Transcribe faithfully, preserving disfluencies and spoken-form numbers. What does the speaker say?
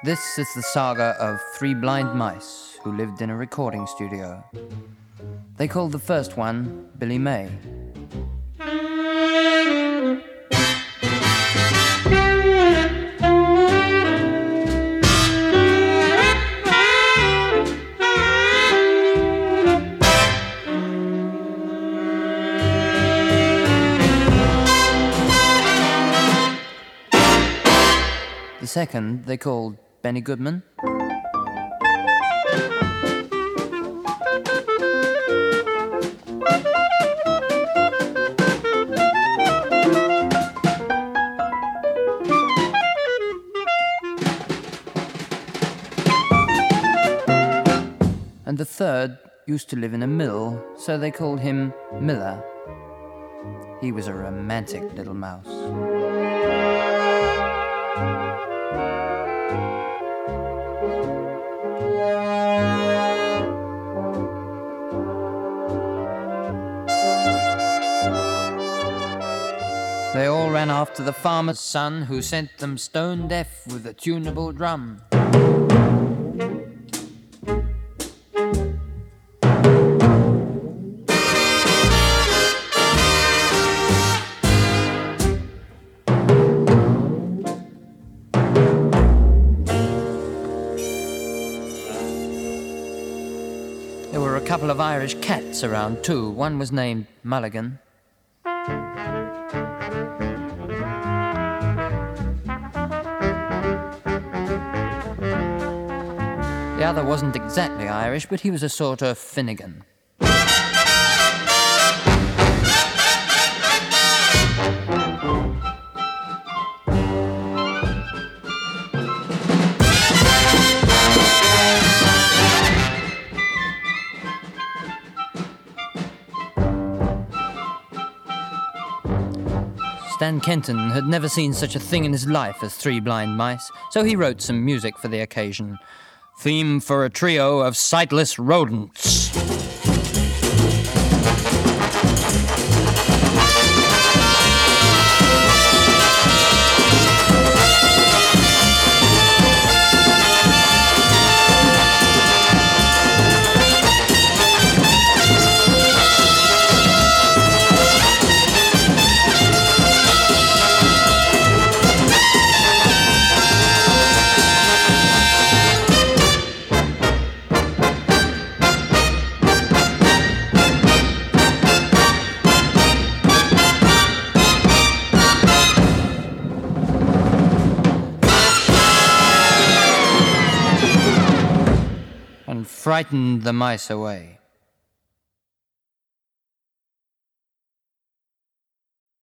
This is the saga of three blind mice who lived in a recording studio. They called the first one Billy May. The second they called Benny Goodman. And the third used to live in a mill, so they called him Miller. He was a romantic little mouse. They all ran after the farmer's son, who sent them stone deaf with a tunable drum. There were a couple of Irish cats around too. One was named Mulligan. The other wasn't exactly Irish, but he was a sort of Finnegan. Stan Kenton had never seen such a thing in his life as three blind mice, so he wrote some music for the occasion. Theme for a trio of sightless rodents. And frightened the mice away.